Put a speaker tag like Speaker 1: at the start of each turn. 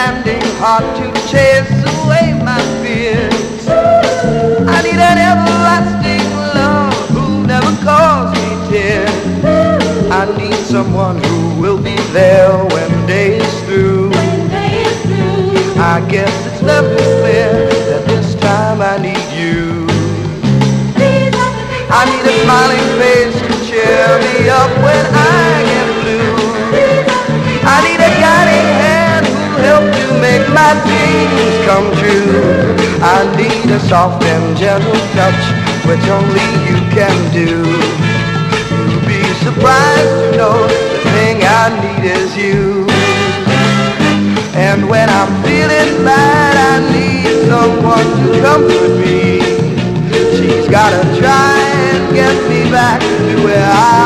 Speaker 1: understanding heart to chase away my fears. I need an everlasting love who never calls me tears. I need someone who will be there when day is through. I guess it's left me clear that this time I need you. I need a smiling face to cheer me up when I get blue. I need a guiding hand who'll help to make my dreams come true. I need a soft and gentle touch, which only you can do. You'll be surprised to know the thing I need is you. And when I'm feeling bad, I need someone to comfort me. She's gotta try and get me back to where I